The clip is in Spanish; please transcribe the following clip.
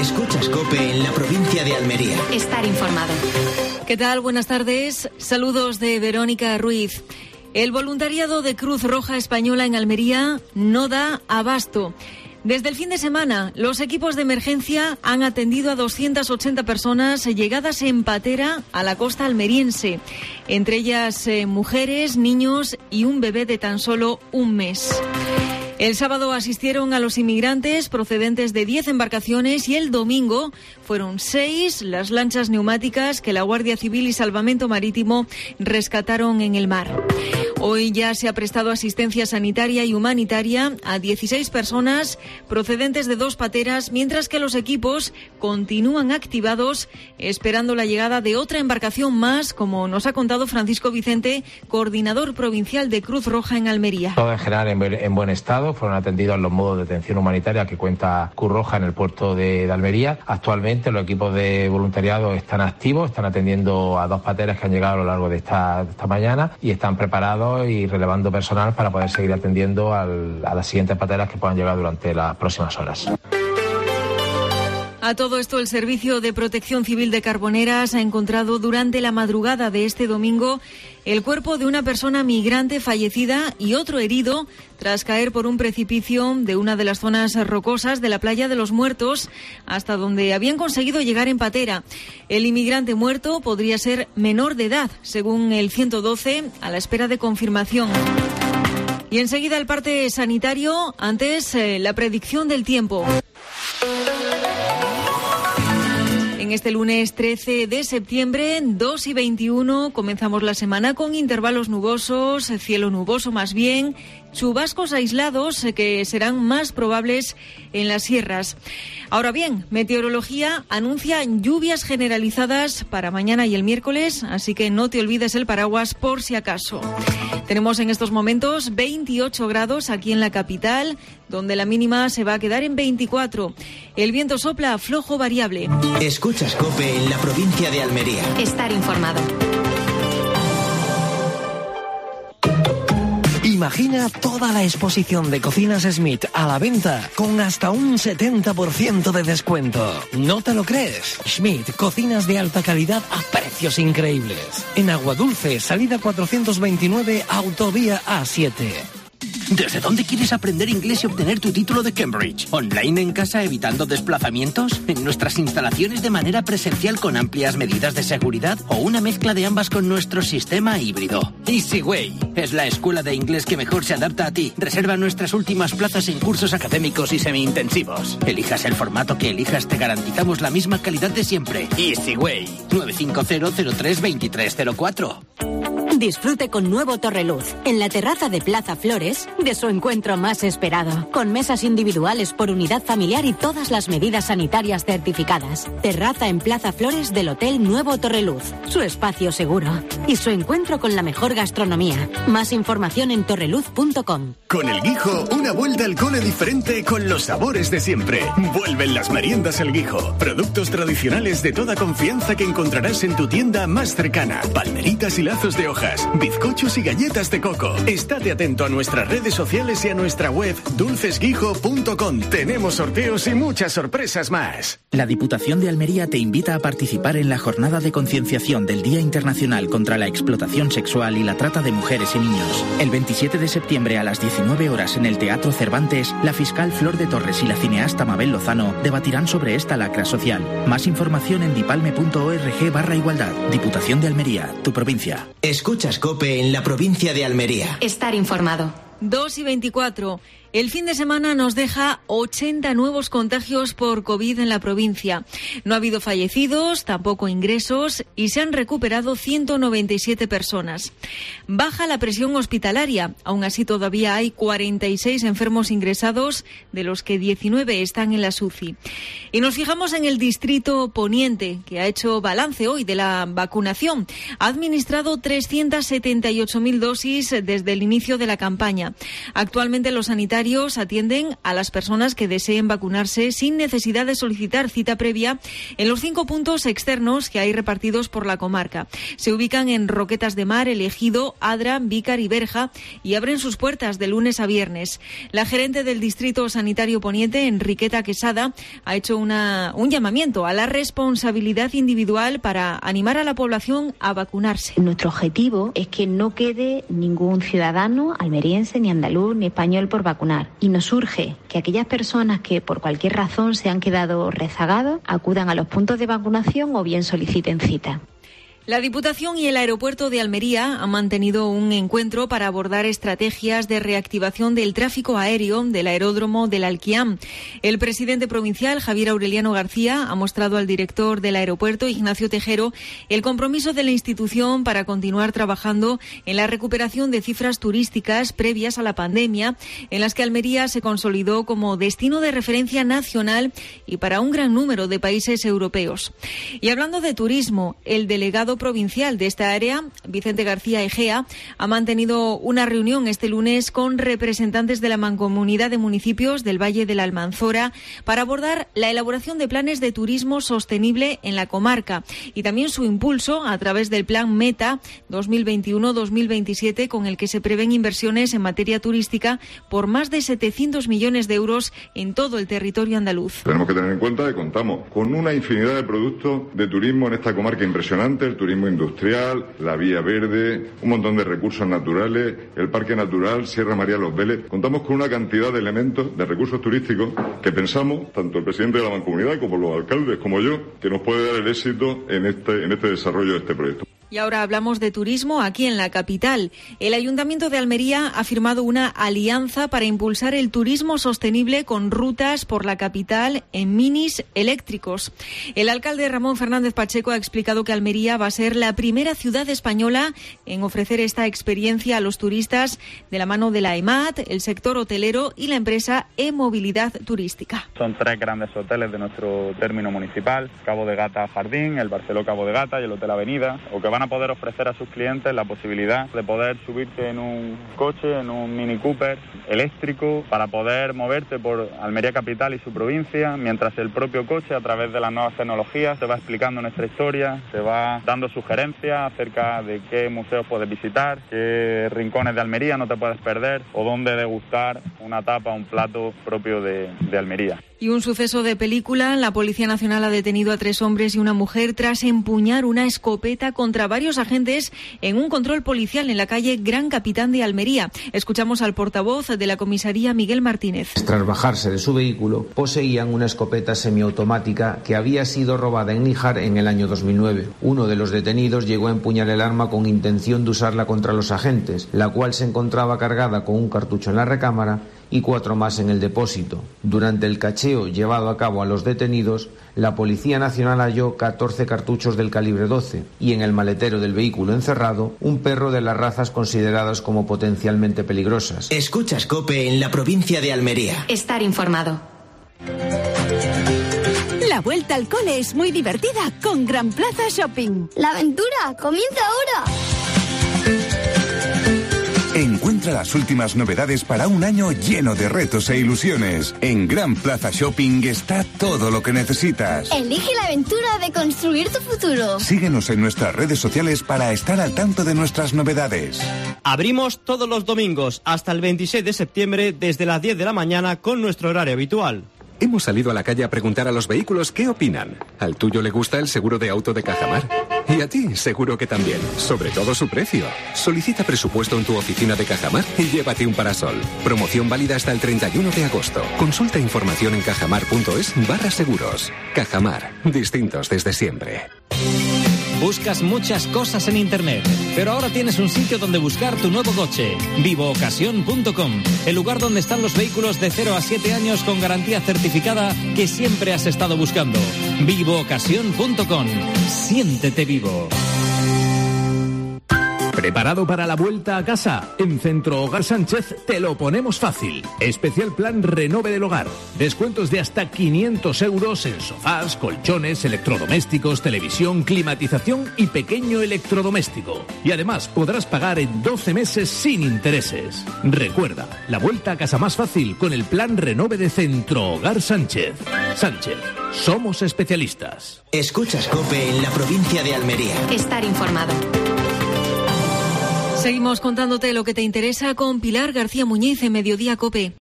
Escuchas COPE en la provincia de Almería. Estar informado. ¿Qué tal? Buenas tardes. Saludos de Verónica Ruiz. El voluntariado de Cruz Roja Española en Almería no da abasto. Desde el fin de semana, los equipos de emergencia han atendido a 280 personas llegadas en patera a la costa almeriense, entre ellas mujeres, niños y un bebé de tan solo un mes. El sábado asistieron a los inmigrantes procedentes de 10 embarcaciones y el domingo fueron 6 las lanchas neumáticas que la Guardia Civil y Salvamento Marítimo rescataron en el mar. Hoy ya se ha prestado asistencia sanitaria y humanitaria a 16 personas procedentes de 2 pateras, mientras que los equipos continúan activados esperando la llegada de otra embarcación más, como nos ha contado Francisco Vicente, coordinador provincial de Cruz Roja en Almería. Todo en general en buen estado, fueron atendidos los modos de atención humanitaria que cuenta Cruz Roja en el puerto de Almería. Actualmente los equipos de voluntariado están activos, están atendiendo a 2 pateras que han llegado a lo largo de esta mañana y están preparados y relevando personal para poder seguir atendiendo a las siguientes pateras que puedan llegar durante las próximas horas. A todo esto, el Servicio de Protección Civil de Carboneras ha encontrado durante la madrugada de este domingo el cuerpo de una persona migrante fallecida y otro herido tras caer por un precipicio de una de las zonas rocosas de la Playa de los Muertos, hasta donde habían conseguido llegar en patera. El inmigrante muerto podría ser menor de edad, según el 112, a la espera de confirmación. Y enseguida el parte sanitario, antes la predicción del tiempo. En este lunes 13 de septiembre, 2:21, comenzamos la semana con intervalos nubosos, cielo nuboso más bien, chubascos aislados que serán más probables en las sierras. Ahora bien, Meteorología anuncia lluvias generalizadas para mañana y el miércoles, así que no te olvides el paraguas por si acaso. Tenemos en estos momentos 28 grados aquí en la capital, donde la mínima se va a quedar en 24. El viento sopla flojo variable. Escuchas COPE en la provincia de Almería. Estar informado. Imagina toda la exposición de Cocinas Smith a la venta con hasta un 70% de descuento. ¿No te lo crees? Smith, cocinas de alta calidad a precios increíbles. En Aguadulce, salida 429, autovía A7. ¿Desde dónde quieres aprender inglés y obtener tu título de Cambridge? ¿Online en casa evitando desplazamientos? ¿En nuestras instalaciones de manera presencial con amplias medidas de seguridad? ¿O una mezcla de ambas con nuestro sistema híbrido? Easyway es la escuela de inglés que mejor se adapta a ti. Reserva nuestras últimas plazas en cursos académicos y semi-intensivos. Elijas el formato que elijas, te garantizamos la misma calidad de siempre. Easyway. 950-03-2304. Disfrute con nuevo Torreluz, en la terraza de Plaza Flores, de su encuentro más esperado, con mesas individuales por unidad familiar y todas las medidas sanitarias certificadas. Terraza en Plaza Flores del Hotel Nuevo Torreluz, su espacio seguro y su encuentro con la mejor gastronomía. Más información en torreluz.com. Con El Guijo, una vuelta al cole diferente con los sabores de siempre. Vuelven las meriendas El Guijo, productos tradicionales de toda confianza que encontrarás en tu tienda más cercana. Palmeritas y lazos de hoja, bizcochos y galletas de coco. Estate atento a nuestras redes sociales y a nuestra web dulcesguijo.com. Tenemos sorteos y muchas sorpresas más. La Diputación de Almería te invita a participar en la jornada de concienciación del Día Internacional contra la Explotación Sexual y la Trata de Mujeres y Niños. El 27 de septiembre a las 19 horas en el Teatro Cervantes, la fiscal Flor de Torres y la cineasta Mabel Lozano debatirán sobre esta lacra social. Más información en dipalme.org/igualdad. Diputación de Almería, tu provincia. Escuchas COPE en la provincia de Almería. Estar informado. 2:24. El fin de semana nos deja 80 nuevos contagios por COVID en la provincia. No ha habido fallecidos, tampoco ingresos y se han recuperado 197 personas. Baja la presión hospitalaria. Aún así todavía hay 46 enfermos ingresados, de los que 19 están en la UCI. Y nos fijamos en el distrito Poniente, que ha hecho balance hoy de la vacunación. Ha administrado 378.000 dosis desde el inicio de la campaña. Actualmente los sanitarios sanitarios atienden a las personas que deseen vacunarse sin necesidad de solicitar cita previa en los 5 puntos externos que hay repartidos por la comarca. Se ubican en Roquetas de Mar, El Ejido, Adra, Vícar y Berja y abren sus puertas de lunes a viernes. La gerente del Distrito Sanitario Poniente, Enriqueta Quesada, ha hecho un llamamiento a la responsabilidad individual para animar a la población a vacunarse. Nuestro objetivo es que no quede ningún ciudadano almeriense, ni andaluz, ni español por vacunar. Y nos urge que aquellas personas que por cualquier razón se han quedado rezagados acudan a los puntos de vacunación o bien soliciten cita. La Diputación y el Aeropuerto de Almería han mantenido un encuentro para abordar estrategias de reactivación del tráfico aéreo del aeródromo del Alquiam. El presidente provincial, Javier Aureliano García, ha mostrado al director del aeropuerto, Ignacio Tejero, el compromiso de la institución para continuar trabajando en la recuperación de cifras turísticas previas a la pandemia, en las que Almería se consolidó como destino de referencia nacional y para un gran número de países europeos. Y hablando de turismo, el delegado provincial de esta área, Vicente García Egea, ha mantenido una reunión este lunes con representantes de la Mancomunidad de Municipios del Valle de la Almanzora para abordar la elaboración de planes de turismo sostenible en la comarca y también su impulso a través del Plan Meta 2021-2027, con el que se prevén inversiones en materia turística por más de 700 millones de euros en todo el territorio andaluz. Tenemos que tener en cuenta que contamos con una infinidad de productos de turismo en esta comarca impresionante: el turismo industrial, la vía verde, un montón de recursos naturales, el Parque Natural, Sierra María Los Vélez. Contamos con una cantidad de elementos, de recursos turísticos, que pensamos, tanto el presidente de la Mancomunidad como los alcaldes, como yo, que nos puede dar el éxito en este desarrollo de este proyecto. Y ahora hablamos de turismo aquí en la capital. El Ayuntamiento de Almería ha firmado una alianza para impulsar el turismo sostenible con rutas por la capital en minis eléctricos. El alcalde Ramón Fernández Pacheco ha explicado que Almería va a ser la primera ciudad española en ofrecer esta experiencia a los turistas de la mano de la EMAT, el sector hotelero y la empresa E-Movilidad Turística. Son 3 grandes hoteles de nuestro término municipal: Cabo de Gata Jardín, el Barceló Cabo de Gata y el Hotel Avenida, o que van a poder ofrecer a sus clientes la posibilidad de poder subirte en un coche, en un Mini Cooper eléctrico, para poder moverte por Almería capital y su provincia, mientras el propio coche, a través de las nuevas tecnologías, te va explicando nuestra historia, te va dando sugerencias acerca de qué museos puedes visitar, qué rincones de Almería no te puedes perder o dónde degustar una tapa, un plato propio de Almería. Y un suceso de película: la Policía Nacional ha detenido a 3 hombres y una mujer tras empuñar una escopeta contra varios agentes en un control policial en la calle Gran Capitán de Almería. Escuchamos al portavoz de la comisaría, Miguel Martínez. Tras bajarse de su vehículo, poseían una escopeta semiautomática que había sido robada en Níjar en el año 2009. Uno de los detenidos llegó a empuñar el arma con intención de usarla contra los agentes, la cual se encontraba cargada con un cartucho en la recámara y 4 más en el depósito. Durante el cacheo llevado a cabo a los detenidos, la Policía Nacional halló 14 cartuchos del calibre 12 y en el maletero del vehículo encerrado un perro de las razas consideradas como potencialmente peligrosas. Escuchas COPE en la provincia de Almería. Estar informado. La vuelta al cole es muy divertida con Gran Plaza Shopping. ¡La aventura comienza ahora! Encuentra las últimas novedades para un año lleno de retos e ilusiones. En Gran Plaza Shopping está todo lo que necesitas. Elige la aventura de construir tu futuro. Síguenos en nuestras redes sociales para estar al tanto de nuestras novedades. Abrimos todos los domingos hasta el 26 de septiembre desde las 10 de la mañana con nuestro horario habitual. Hemos salido a la calle a preguntar a los vehículos qué opinan. ¿Al tuyo le gusta el seguro de auto de Cajamar? Y a ti seguro que también, sobre todo su precio. Solicita presupuesto en tu oficina de Cajamar y llévate un parasol. Promoción válida hasta el 31 de agosto. Consulta información en cajamar.es/seguros. Cajamar, distintos desde siempre. Buscas muchas cosas en Internet, pero ahora tienes un sitio donde buscar tu nuevo coche. Vivoocasión.com, el lugar donde están los vehículos de 0 a 7 años con garantía certificada que siempre has estado buscando. Vivoocasión.com. Siéntete vivo. ¿Preparado para la vuelta a casa? En Centro Hogar Sánchez te lo ponemos fácil. Especial plan Renove del Hogar. Descuentos de hasta 500 euros en sofás, colchones, electrodomésticos, televisión, climatización y pequeño electrodoméstico. Y además podrás pagar en 12 meses sin intereses. Recuerda, la vuelta a casa más fácil con el plan Renove de Centro Hogar Sánchez. Sánchez, somos especialistas. Escuchas COPE en la provincia de Almería. Estar informado. Seguimos contándote lo que te interesa con Pilar García Muñiz en Mediodía COPE.